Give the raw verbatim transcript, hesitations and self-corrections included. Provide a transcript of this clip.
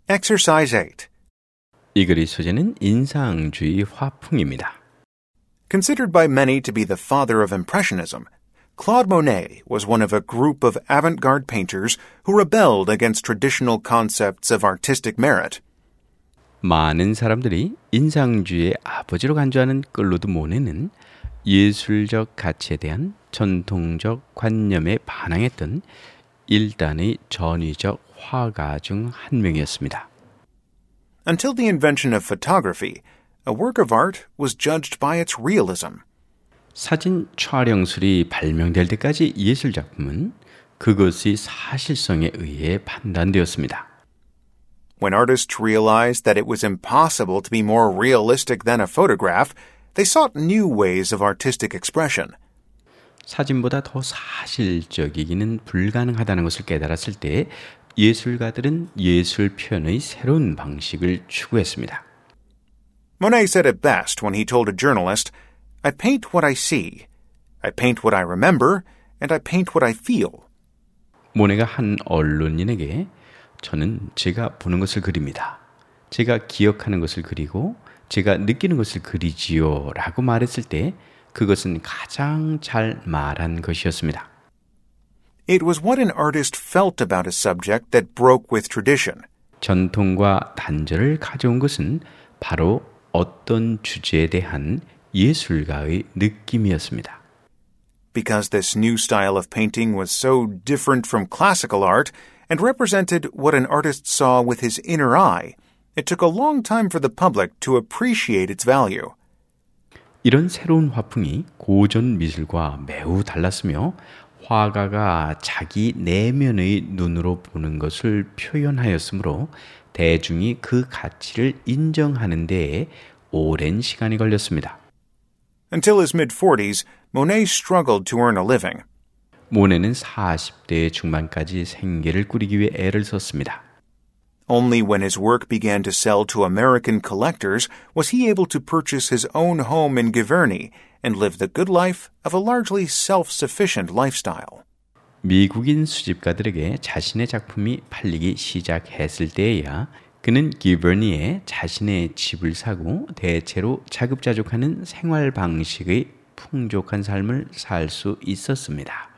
Exercise eight. 이 글의 소재는 인상주의 화풍입니다. Considered by many to be the father of Impressionism, Claude Monet was one of a group of avant-garde painters who rebelled against traditional concepts of artistic merit. 많은 사람들이 인상주의의 아버지로 간주하는 클로드 모네는 예술적 가치에 대한 전통적 관념에 반항했던 일단의 전위적 화가 중 한 명이었습니다. Until the invention of photography, a work of art was judged by its realism. 사진 촬영술이 발명될 때까지 예술작품은 그것의 사실성에 의해 판단되었습니다. When artists realized that it was impossible to be more realistic than a photograph, they sought new ways of artistic expression. 사진보다 더 사실적이기는 불가능하다는 것을 깨달았을 때 예술가들은 예술 표현의 새로운 방식을 추구했습니다. Monet said it best when he told a journalist, I paint what I see, I paint what I remember, and I paint what I feel. 모네가 한 언론인에게 저는 제가 보는 것을 그립니다. 제가 기억하는 것을 그리고 제가 느끼는 것을 그리지요 라고 말했을 때 그것은 가장 잘 말한 것이었습니다. It was what an artist felt about a subject that broke with tradition. 전통과 단절을 가져온 것은 바로 어떤 주제에 대한 예술가의 느낌이었습니다. Because this new style of painting was so different from classical art and represented what an artist saw with his inner eye, it took a long time for the public to appreciate its value. 이런 새로운 화풍이 고전 미술과 매우 달랐으며 화가가 자기 내면의 눈으로 보는 것을 표현하였으므로 대중이 그 가치를 인정하는 데에 오랜 시간이 걸렸습니다. Until his mid-forties, Monet struggled to earn a living. 모네는 사십 대 중반까지 생계를 꾸리기 위해 애를 썼습니다. Only when his work began to sell to American collectors was he able to purchase his own home in Giverny and live the good life of a largely self-sufficient lifestyle. 미국인 수집가들에게 자신의 작품이 팔리기 시작했을 때에야 그는 기버니에 자신의 집을 사고 대체로 자급자족하는 생활 방식의 풍족한 삶을 살 수 있었습니다.